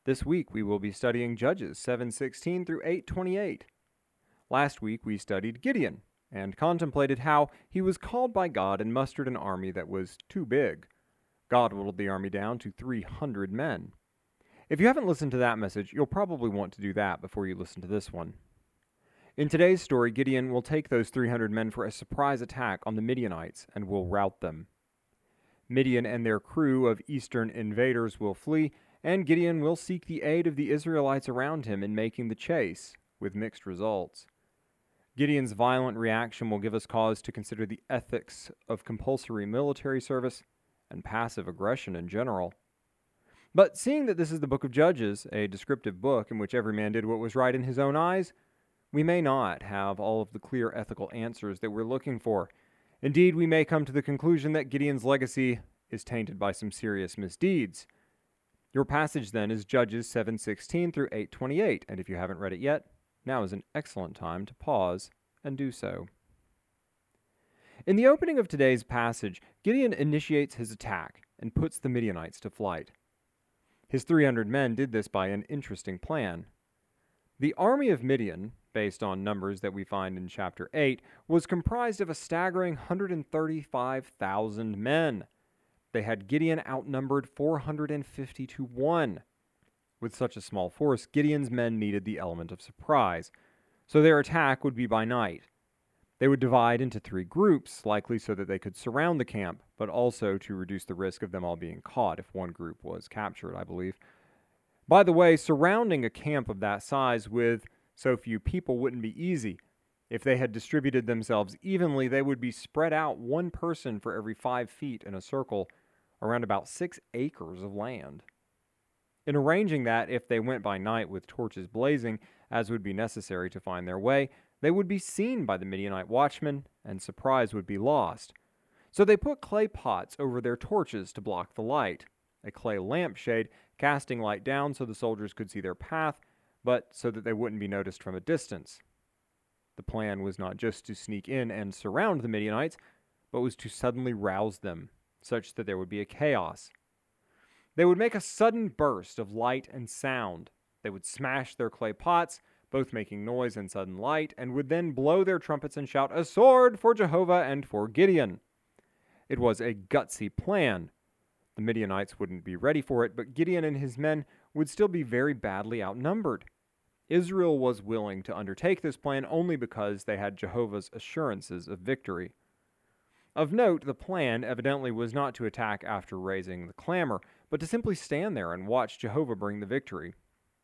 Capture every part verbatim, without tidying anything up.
This week we will be studying Judges seven sixteen through eight twenty-eight. Last week we studied Gideon and contemplated how he was called by God and mustered an army that was too big. God whittled the army down to three hundred men. If you haven't listened to that message, you'll probably want to do that before you listen to this one. In today's story, Gideon will take those three hundred men for a surprise attack on the Midianites and will rout them. Midian and their crew of eastern invaders will flee, and Gideon will seek the aid of the Israelites around him in making the chase, with mixed results. Gideon's violent reaction will give us cause to consider the ethics of compulsory military service and passive aggression in general. But seeing that this is the book of Judges, a descriptive book in which every man did what was right in his own eyes, we may not have all of the clear ethical answers that we're looking for. Indeed, we may come to the conclusion that Gideon's legacy is tainted by some serious misdeeds. Your passage then is Judges seven sixteen through eight twenty-eight, and if you haven't read it yet, now is an excellent time to pause and do so. In the opening of today's passage, Gideon initiates his attack and puts the Midianites to flight. His three hundred men did this by an interesting plan. The army of Midian, based on numbers that we find in chapter eight, was comprised of a staggering one hundred thirty-five thousand men. They had Gideon outnumbered four hundred fifty to one. With such a small force, Gideon's men needed the element of surprise, so their attack would be by night. They would divide into three groups, likely so that they could surround the camp, but also to reduce the risk of them all being caught if one group was captured, I believe. By the way, surrounding a camp of that size with so few people wouldn't be easy. If they had distributed themselves evenly, they would be spread out one person for every five feet in a circle around about six acres of land. In arranging that, if they went by night with torches blazing, as would be necessary to find their way, they would be seen by the Midianite watchmen, and surprise would be lost. So they put clay pots over their torches to block the light, a clay lampshade casting light down so the soldiers could see their path, but so that they wouldn't be noticed from a distance. The plan was not just to sneak in and surround the Midianites, but was to suddenly rouse them, such that there would be a chaos. They would make a sudden burst of light and sound. They would smash their clay pots, both making noise and sudden light, and would then blow their trumpets and shout, "A sword for Jehovah and for Gideon!" It was a gutsy plan. The Midianites wouldn't be ready for it, but Gideon and his men would still be very badly outnumbered. Israel was willing to undertake this plan only because they had Jehovah's assurances of victory. Of note, the plan evidently was not to attack after raising the clamor, but to simply stand there and watch Jehovah bring the victory.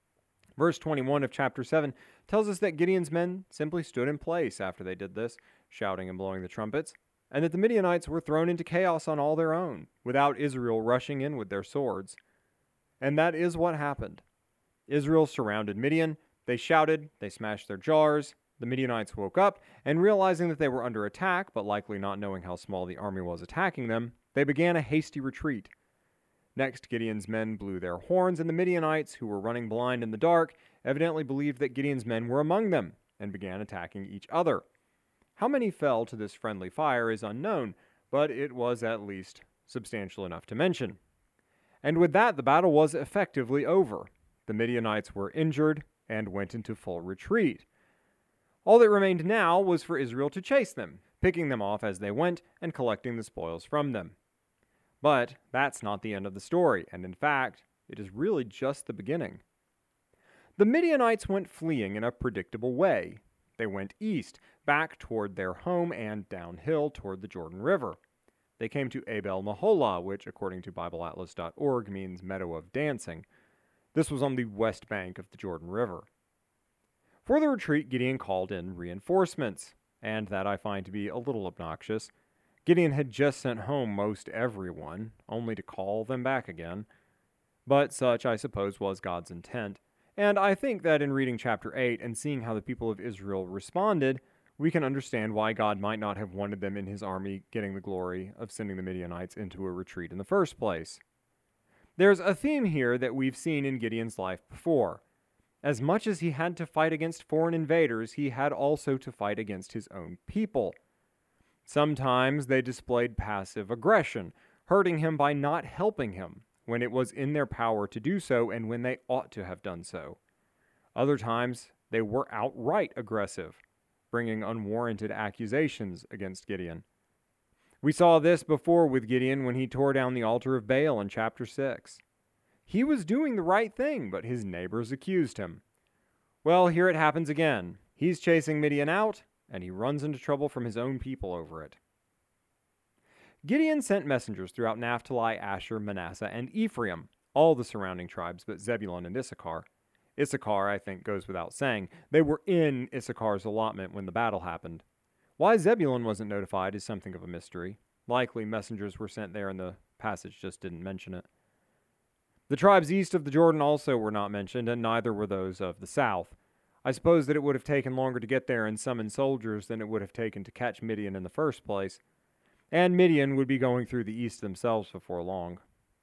Verse twenty-one of chapter seven tells us that Gideon's men simply stood in place after they did this, shouting and blowing the trumpets, and that the Midianites were thrown into chaos on all their own, without Israel rushing in with their swords. And that is what happened. Israel surrounded Midian, they shouted, they smashed their jars. The Midianites woke up, and realizing that they were under attack, but likely not knowing how small the army was attacking them, they began a hasty retreat. Next, Gideon's men blew their horns, and the Midianites, who were running blind in the dark, evidently believed that Gideon's men were among them, and began attacking each other. How many fell to this friendly fire is unknown, but it was at least substantial enough to mention. And with that, the battle was effectively over. The Midianites were injured and went into full retreat. All that remained now was for Israel to chase them, picking them off as they went and collecting the spoils from them. But that's not the end of the story, and in fact, it is really just the beginning. The Midianites went fleeing in a predictable way. They went east, back toward their home, and downhill toward the Jordan River. They came to Abel Meholah, which, according to Bible Atlas dot org, means meadow of dancing. This was on the west bank of the Jordan River. For the retreat, Gideon called in reinforcements, and that I find to be a little obnoxious. Gideon had just sent home most everyone, only to call them back again. But such, I suppose, was God's intent, and I think that in reading chapter eight and seeing how the people of Israel responded, we can understand why God might not have wanted them in his army getting the glory of sending the Midianites into a retreat in the first place. There's a theme here that we've seen in Gideon's life before. As much as he had to fight against foreign invaders, he had also to fight against his own people. Sometimes they displayed passive aggression, hurting him by not helping him, when it was in their power to do so and when they ought to have done so. Other times, they were outright aggressive, bringing unwarranted accusations against Gideon. We saw this before with Gideon when he tore down the altar of Baal in chapter six. He was doing the right thing, but his neighbors accused him. Well, here it happens again. He's chasing Midian out, and he runs into trouble from his own people over it. Gideon sent messengers throughout Naphtali, Asher, Manasseh, and Ephraim, all the surrounding tribes but Zebulun and Issachar. Issachar, I think, goes without saying. They were in Issachar's allotment when the battle happened. Why Zebulun wasn't notified is something of a mystery. Likely messengers were sent there and the passage just didn't mention it. The tribes east of the Jordan also were not mentioned, and neither were those of the south. I suppose that it would have taken longer to get there and summon soldiers than it would have taken to catch Midian in the first place, and Midian would be going through the east themselves before long.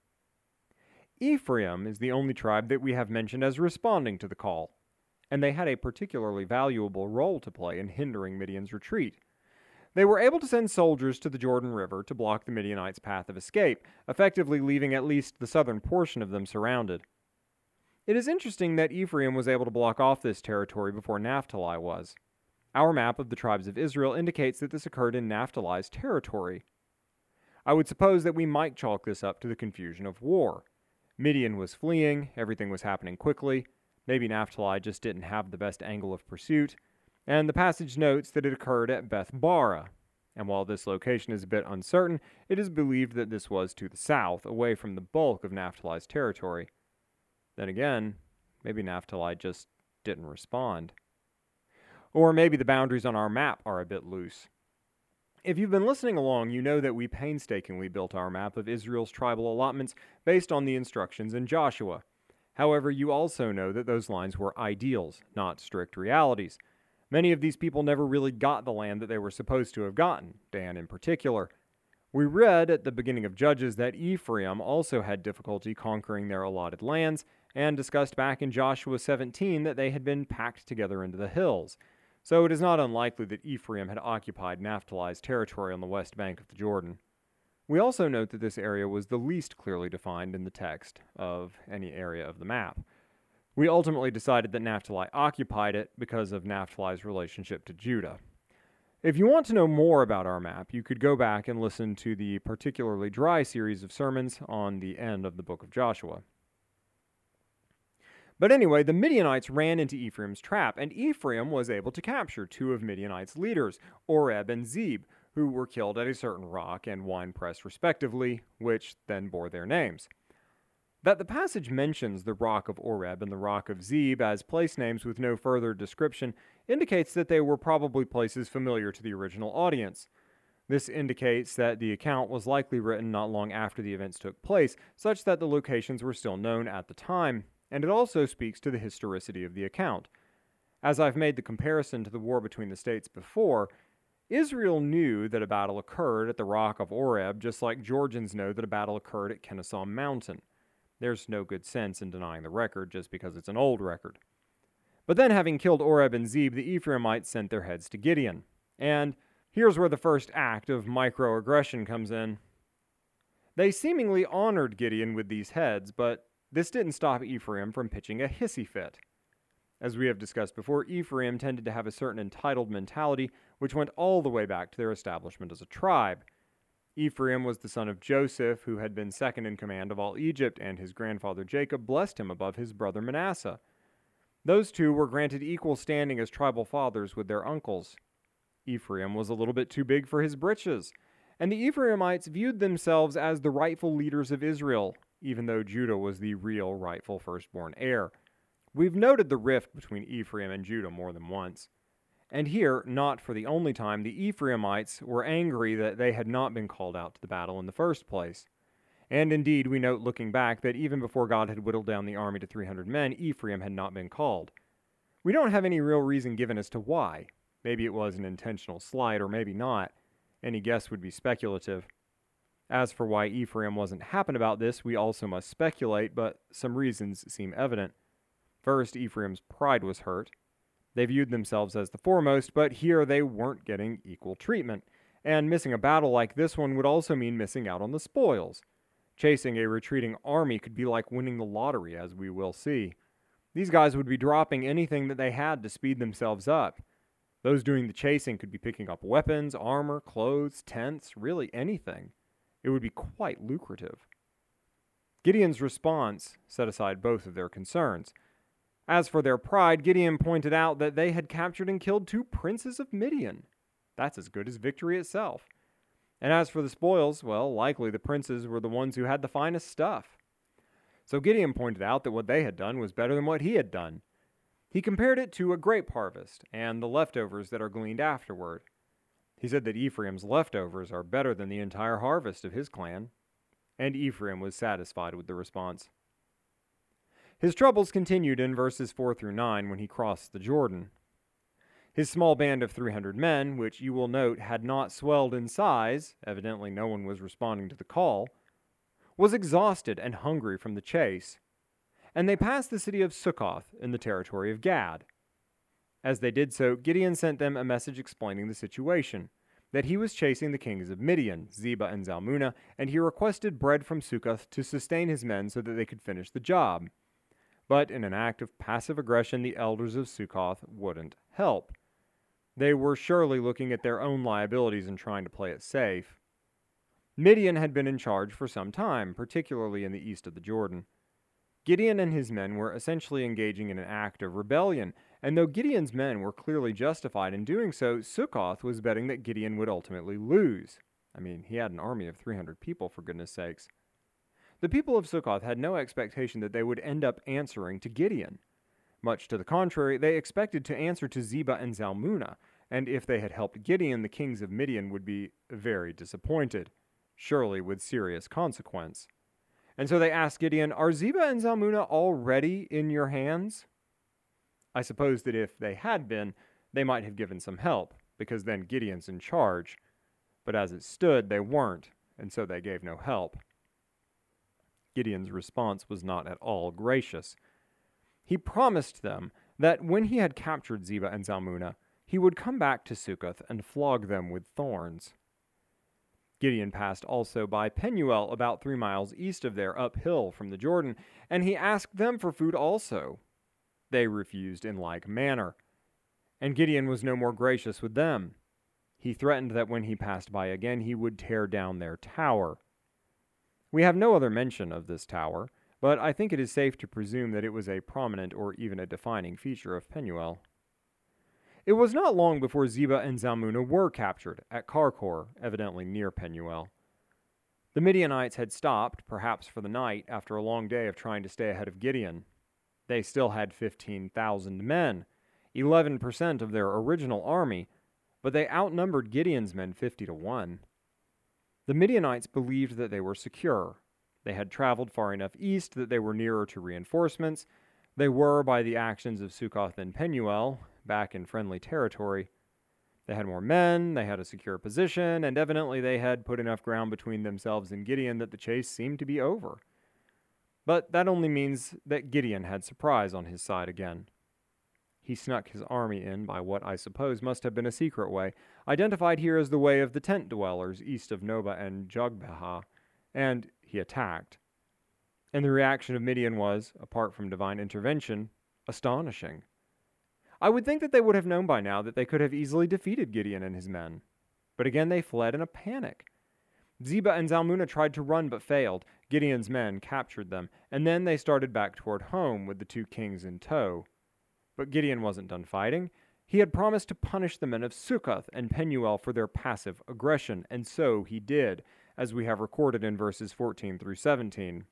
Ephraim is the only tribe that we have mentioned as responding to the call, and they had a particularly valuable role to play in hindering Midian's retreat. They were able to send soldiers to the Jordan River to block the Midianites' path of escape, effectively leaving at least the southern portion of them surrounded. It is interesting that Ephraim was able to block off this territory before Naphtali was. Our map of the tribes of Israel indicates that this occurred in Naphtali's territory. I would suppose that we might chalk this up to the confusion of war. Midian was fleeing, everything was happening quickly, maybe Naphtali just didn't have the best angle of pursuit, and the passage notes that it occurred at Beth Bara, and while this location is a bit uncertain, it is believed that this was to the south, away from the bulk of Naphtali's territory. Then again, maybe Naphtali just didn't respond. Or maybe the boundaries on our map are a bit loose. If you've been listening along, you know that we painstakingly built our map of Israel's tribal allotments based on the instructions in Joshua. However, you also know that those lines were ideals, not strict realities. Many of these people never really got the land that they were supposed to have gotten, Dan in particular. We read at the beginning of Judges that Ephraim also had difficulty conquering their allotted lands, and discussed back in Joshua seventeen that they had been packed together into the hills. So it is not unlikely that Ephraim had occupied Naphtali's territory on the west bank of the Jordan. We also note that this area was the least clearly defined in the text of any area of the map. We ultimately decided that Naphtali occupied it because of Naphtali's relationship to Judah. If you want to know more about our map, you could go back and listen to the particularly dry series of sermons on the end of the book of Joshua. But anyway, the Midianites ran into Ephraim's trap, and Ephraim was able to capture two of Midianites' leaders, Oreb and Zeb, who were killed at a certain rock and winepress respectively, which then bore their names. That the passage mentions the rock of Oreb and the rock of Zeb as place names with no further description indicates that they were probably places familiar to the original audience. This indicates that the account was likely written not long after the events took place, such that the locations were still known at the time, and it also speaks to the historicity of the account. As I've made the comparison to the war between the states before, Israel knew that a battle occurred at the rock of Oreb, just like Georgians know that a battle occurred at Kennesaw Mountain. There's no good sense in denying the record just because it's an old record. But then, having killed Oreb and Zeb, the Ephraimites sent their heads to Gideon. And here's where the first act of microaggression comes in. They seemingly honored Gideon with these heads, but this didn't stop Ephraim from pitching a hissy fit. As we have discussed before, Ephraim tended to have a certain entitled mentality, which went all the way back to their establishment as a tribe. Ephraim was the son of Joseph, who had been second in command of all Egypt, and his grandfather Jacob blessed him above his brother Manasseh. Those two were granted equal standing as tribal fathers with their uncles. Ephraim was a little bit too big for his britches, and the Ephraimites viewed themselves as the rightful leaders of Israel, even though Judah was the real rightful firstborn heir. We've noted the rift between Ephraim and Judah more than once. And here, not for the only time, the Ephraimites were angry that they had not been called out to the battle in the first place. And indeed, we note looking back that even before God had whittled down the army to three hundred men, Ephraim had not been called. We don't have any real reason given as to why. Maybe it was an intentional slight, or maybe not. Any guess would be speculative. As for why Ephraim wasn't happy about this, we also must speculate, but some reasons seem evident. First, Ephraim's pride was hurt. They viewed themselves as the foremost, but here they weren't getting equal treatment, and missing a battle like this one would also mean missing out on the spoils. Chasing a retreating army could be like winning the lottery, as we will see. These guys would be dropping anything that they had to speed themselves up. Those doing the chasing could be picking up weapons, armor, clothes, tents, really anything. It would be quite lucrative. Gideon's response set aside both of their concerns. As for their pride, Gideon pointed out that they had captured and killed two princes of Midian. That's as good as victory itself. And as for the spoils, well, likely the princes were the ones who had the finest stuff. So Gideon pointed out that what they had done was better than what he had done. He compared it to a grape harvest and the leftovers that are gleaned afterward. He said that Ephraim's leftovers are better than the entire harvest of his clan. And Ephraim was satisfied with the response. His troubles continued in verses four through nine when he crossed the Jordan. His small band of three hundred men, which you will note had not swelled in size, evidently no one was responding to the call, was exhausted and hungry from the chase, and they passed the city of Sukkoth in the territory of Gad. As they did so, Gideon sent them a message explaining the situation, that he was chasing the kings of Midian, Zebah and Zalmunna, and he requested bread from Sukkoth to sustain his men so that they could finish the job. But in an act of passive aggression, the elders of Sukkoth wouldn't help. They were surely looking at their own liabilities and trying to play it safe. Midian had been in charge for some time, particularly in the east of the Jordan. Gideon and his men were essentially engaging in an act of rebellion, and though Gideon's men were clearly justified in doing so, Sukkoth was betting that Gideon would ultimately lose. I mean, he had an army of three hundred people, for goodness sakes. The people of Sukkoth had no expectation that they would end up answering to Gideon. Much to the contrary, they expected to answer to Zebah and Zalmunna, and if they had helped Gideon, the kings of Midian would be very disappointed, surely with serious consequence. And so they asked Gideon, "Are Zebah and Zalmunna already in your hands?" I suppose that if they had been, they might have given some help, because then Gideon's in charge. But as it stood, they weren't, and so they gave no help. Gideon's response was not at all gracious. He promised them that when he had captured Zebah and Zalmunna, he would come back to Sukkoth and flog them with thorns. Gideon passed also by Penuel, about three miles east of there, uphill from the Jordan, and he asked them for food also. They refused in like manner, and Gideon was no more gracious with them. He threatened that when he passed by again, he would tear down their tower. We have no other mention of this tower, but I think it is safe to presume that it was a prominent or even a defining feature of Penuel. It was not long before Zebah and Zalmunna were captured at Karkor, evidently near Penuel. The Midianites had stopped, perhaps for the night, after a long day of trying to stay ahead of Gideon. They still had fifteen thousand men, eleven percent of their original army, but they outnumbered Gideon's men fifty to one. The Midianites believed that they were secure. They had traveled far enough east that they were nearer to reinforcements. They were, by the actions of Sukkoth and Penuel, back in friendly territory. They had more men, they had a secure position, and evidently they had put enough ground between themselves and Gideon that the chase seemed to be over. But that only means that Gideon had surprise on his side again. He snuck his army in by what I suppose must have been a secret way, identified here as the way of the tent dwellers east of Nobah and Jogbehah, and he attacked. And the reaction of Midian was, apart from divine intervention, astonishing. I would think that they would have known by now that they could have easily defeated Gideon and his men. But again they fled in a panic. Zebah and Zalmunna tried to run but failed. Gideon's men captured them, and then they started back toward home with the two kings in tow. But Gideon wasn't done fighting. He had promised to punish the men of Sukkoth and Penuel for their passive aggression, and so he did, as we have recorded in verses fourteen through seventeen.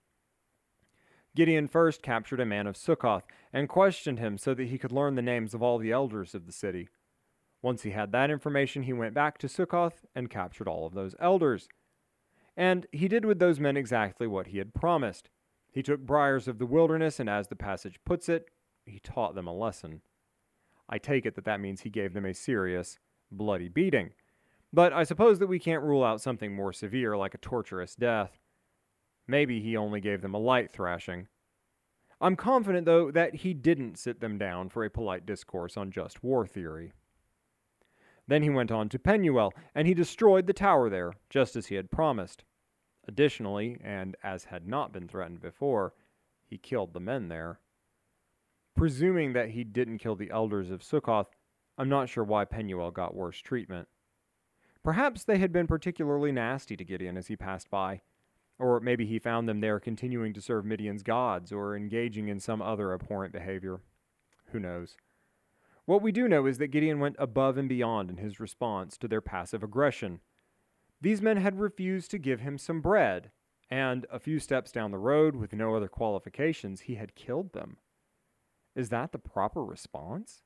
Gideon first captured a man of Sukkoth and questioned him so that he could learn the names of all the elders of the city. Once he had that information, he went back to Sukkoth and captured all of those elders. And he did with those men exactly what he had promised. He took briars of the wilderness, and as the passage puts it, he taught them a lesson. I take it that that means he gave them a serious, bloody beating. But I suppose that we can't rule out something more severe like a torturous death. Maybe he only gave them a light thrashing. I'm confident, though, that he didn't sit them down for a polite discourse on just war theory. Then he went on to Penuel, and he destroyed the tower there, just as he had promised. Additionally, and as had not been threatened before, he killed the men there. Presuming that he didn't kill the elders of Sukkoth, I'm not sure why Penuel got worse treatment. Perhaps they had been particularly nasty to Gideon as he passed by, or maybe he found them there continuing to serve Midian's gods or engaging in some other abhorrent behavior. Who knows? What we do know is that Gideon went above and beyond in his response to their passive aggression. These men had refused to give him some bread, and a few steps down the road, with no other qualifications, he had killed them. Is that the proper response?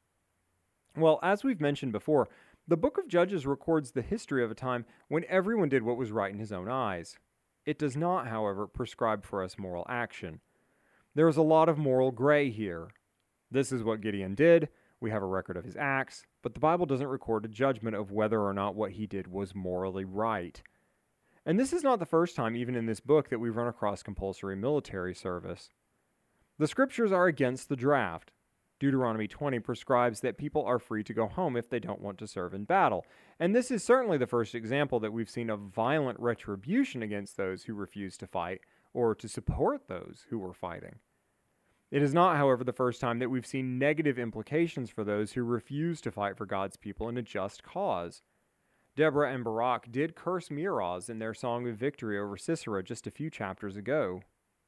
Well, as we've mentioned before, the book of Judges records the history of a time when everyone did what was right in his own eyes. It does not, however, prescribe for us moral action. There is a lot of moral gray here. This is what Gideon did. We have a record of his acts, but the Bible doesn't record a judgment of whether or not what he did was morally right. And this is not the first time, even in this book, that we've run across compulsory military service. The scriptures are against the draft. Deuteronomy twenty prescribes that people are free to go home if they don't want to serve in battle. And this is certainly the first example that we've seen of violent retribution against those who refuse to fight or to support those who were fighting. It is not, however, the first time that we've seen negative implications for those who refuse to fight for God's people in a just cause. Deborah and Barak did curse Meroz in their song of victory over Sisera just a few chapters ago.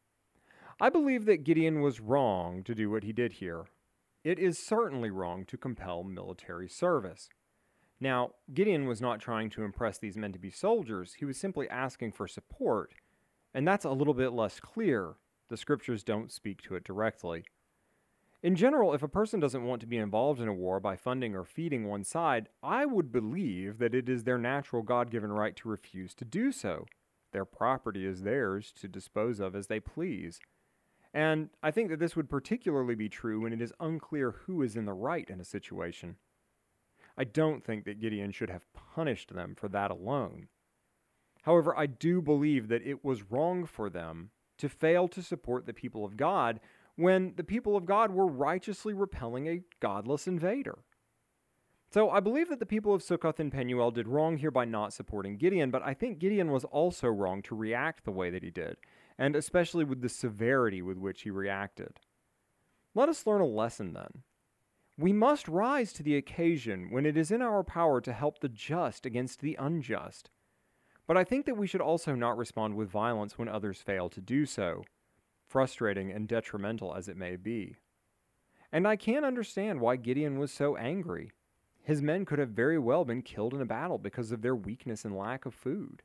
I believe that Gideon was wrong to do what he did here. It is certainly wrong to compel military service. Now, Gideon was not trying to impress these men to be soldiers. He was simply asking for support, and that's a little bit less clear. The scriptures don't speak to it directly. In general, if a person doesn't want to be involved in a war by funding or feeding one side, I would believe that it is their natural God-given right to refuse to do so. Their property is theirs to dispose of as they please. And I think that this would particularly be true when it is unclear who is in the right in a situation. I don't think that Gideon should have punished them for that alone. However, I do believe that it was wrong for them to fail to support the people of God when the people of God were righteously repelling a godless invader. So I believe that the people of Sukkoth and Penuel did wrong here by not supporting Gideon, but I think Gideon was also wrong to react the way that he did, and especially with the severity with which he reacted. Let us learn a lesson then. We must rise to the occasion when it is in our power to help the just against the unjust. But I think that we should also not respond with violence when others fail to do so, frustrating and detrimental as it may be. And I can't understand why Gideon was so angry. His men could have very well been killed in a battle because of their weakness and lack of food.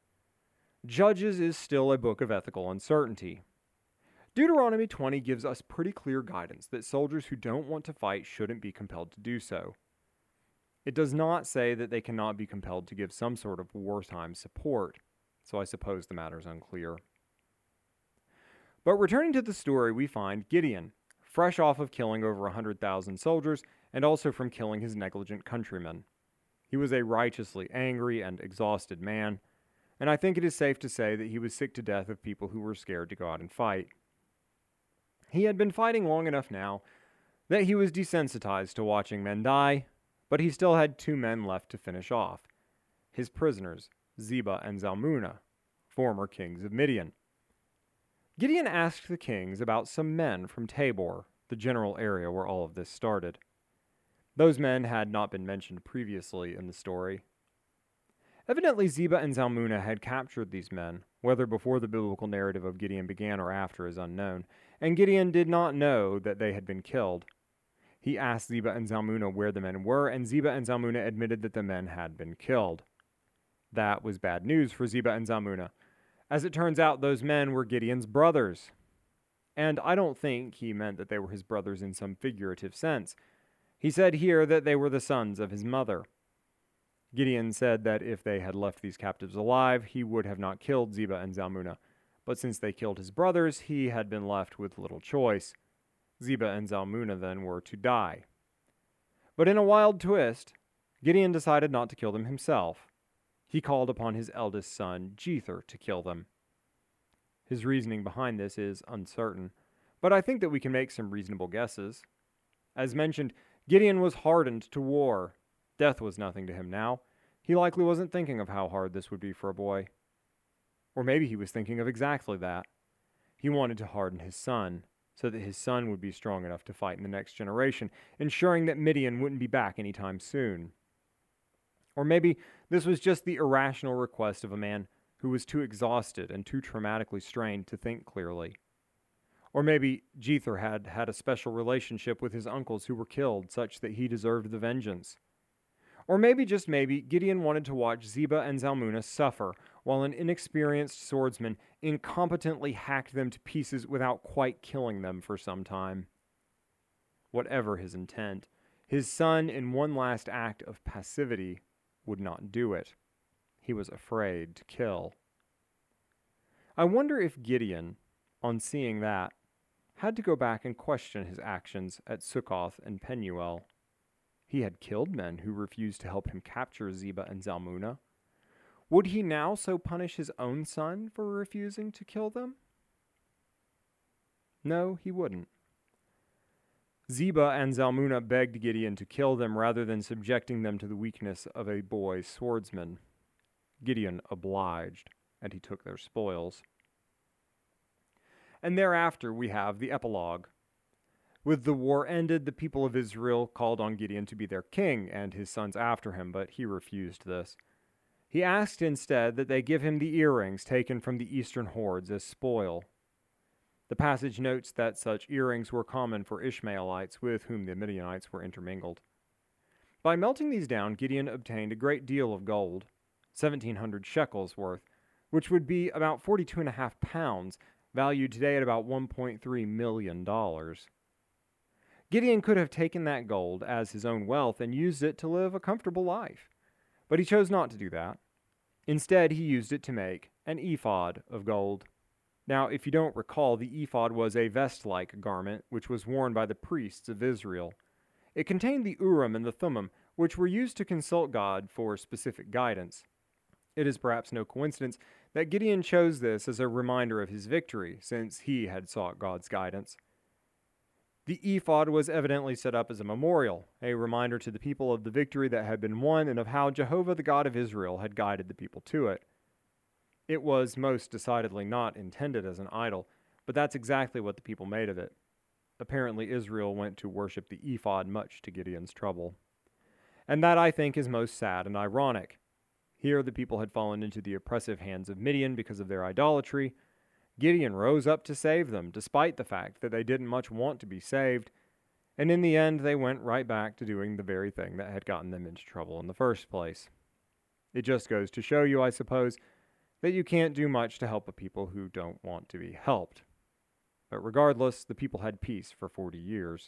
Judges is still a book of ethical uncertainty. Deuteronomy twenty gives us pretty clear guidance that soldiers who don't want to fight shouldn't be compelled to do so. It does not say that they cannot be compelled to give some sort of wartime support, so I suppose the matter is unclear. But returning to the story, we find Gideon, fresh off of killing over one hundred thousand soldiers and also from killing his negligent countrymen. He was a righteously angry and exhausted man, and I think it is safe to say that he was sick to death of people who were scared to go out and fight. He had been fighting long enough now that he was desensitized to watching men die, but he still had two men left to finish off, his prisoners, Zebah and Zalmunna, former kings of Midian. Gideon asked the kings about some men from Tabor, the general area where all of this started. Those men had not been mentioned previously in the story. Evidently, Zebah and Zalmunna had captured these men, whether before the biblical narrative of Gideon began or after is unknown, and Gideon did not know that they had been killed. He asked Zebah and Zalmunna where the men were, and Zebah and Zalmunna admitted that the men had been killed. That was bad news for Zebah and Zalmunna. As it turns out, those men were Gideon's brothers. And I don't think he meant that they were his brothers in some figurative sense. He said here that they were the sons of his mother. Gideon said that if they had left these captives alive, he would have not killed Zebah and Zalmunna. But since they killed his brothers, he had been left with little choice. Zebah and Zalmunna then were to die. But in a wild twist, Gideon decided not to kill them himself. He called upon his eldest son, Jether, to kill them. His reasoning behind this is uncertain, but I think that we can make some reasonable guesses. As mentioned, Gideon was hardened to war. Death was nothing to him now. He likely wasn't thinking of how hard this would be for a boy. Or maybe he was thinking of exactly that. He wanted to harden his son, so that his son would be strong enough to fight in the next generation, ensuring that Midian wouldn't be back anytime soon. Or maybe this was just the irrational request of a man who was too exhausted and too traumatically strained to think clearly. Or maybe Jether had had a special relationship with his uncles who were killed, such that he deserved the vengeance. Or maybe, just maybe, Gideon wanted to watch Zebah and Zalmunna suffer, while an inexperienced swordsman incompetently hacked them to pieces without quite killing them for some time. Whatever his intent, his son, in one last act of passivity, would not do it. He was afraid to kill. I wonder if Gideon, on seeing that, had to go back and question his actions at Succoth and Penuel. He had killed men who refused to help him capture Zebah and Zalmunna. Would he now so punish his own son for refusing to kill them? No, he wouldn't. Zebah and Zalmunna begged Gideon to kill them rather than subjecting them to the weakness of a boy swordsman. Gideon obliged, and he took their spoils. And thereafter we have the epilogue. With the war ended, the people of Israel called on Gideon to be their king and his sons after him, but he refused this. He asked instead that they give him the earrings taken from the eastern hordes as spoil. The passage notes that such earrings were common for Ishmaelites with whom the Midianites were intermingled. By melting these down, Gideon obtained a great deal of gold, seventeen hundred shekels worth, which would be about forty-two and a half pounds, valued today at about one point three million dollars. Gideon could have taken that gold as his own wealth and used it to live a comfortable life, but he chose not to do that. Instead, he used it to make an ephod of gold. Now, if you don't recall, the ephod was a vest-like garment which was worn by the priests of Israel. It contained the Urim and the Thummim, which were used to consult God for specific guidance. It is perhaps no coincidence that Gideon chose this as a reminder of his victory, since he had sought God's guidance. The ephod was evidently set up as a memorial, a reminder to the people of the victory that had been won and of how Jehovah the God of Israel had guided the people to it. It was most decidedly not intended as an idol, but that's exactly what the people made of it. Apparently Israel went to worship the ephod much to Gideon's trouble. And that, I think, is most sad and ironic. Here the people had fallen into the oppressive hands of Midian because of their idolatry. Gideon rose up to save them, despite the fact that they didn't much want to be saved, and in the end they went right back to doing the very thing that had gotten them into trouble in the first place. It just goes to show you, I suppose, that you can't do much to help a people who don't want to be helped. But regardless, the people had peace for forty years.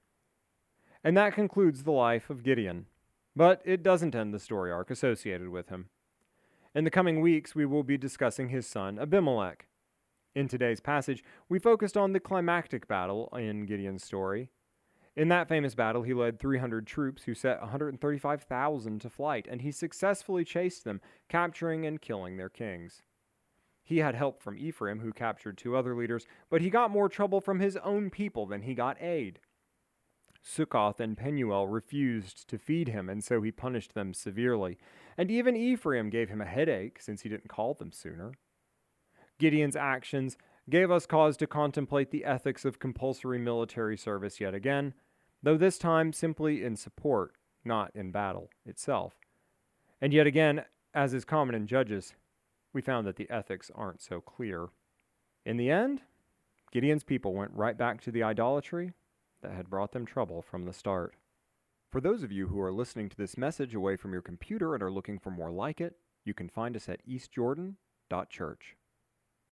And that concludes the life of Gideon, but it doesn't end the story arc associated with him. In the coming weeks, we will be discussing his son Abimelech. In today's passage, we focused on the climactic battle in Gideon's story. In that famous battle, he led three hundred troops who set one hundred thirty-five thousand to flight, and he successfully chased them, capturing and killing their kings. He had help from Ephraim, who captured two other leaders, but he got more trouble from his own people than he got aid. Succoth and Penuel refused to feed him, and so he punished them severely. And even Ephraim gave him a headache, since he didn't call them sooner. Gideon's actions gave us cause to contemplate the ethics of compulsory military service yet again, though this time simply in support, not in battle itself. And yet again, as is common in Judges, we found that the ethics aren't so clear. In the end, Gideon's people went right back to the idolatry that had brought them trouble from the start. For those of you who are listening to this message away from your computer and are looking for more like it, you can find us at east jordan dot church.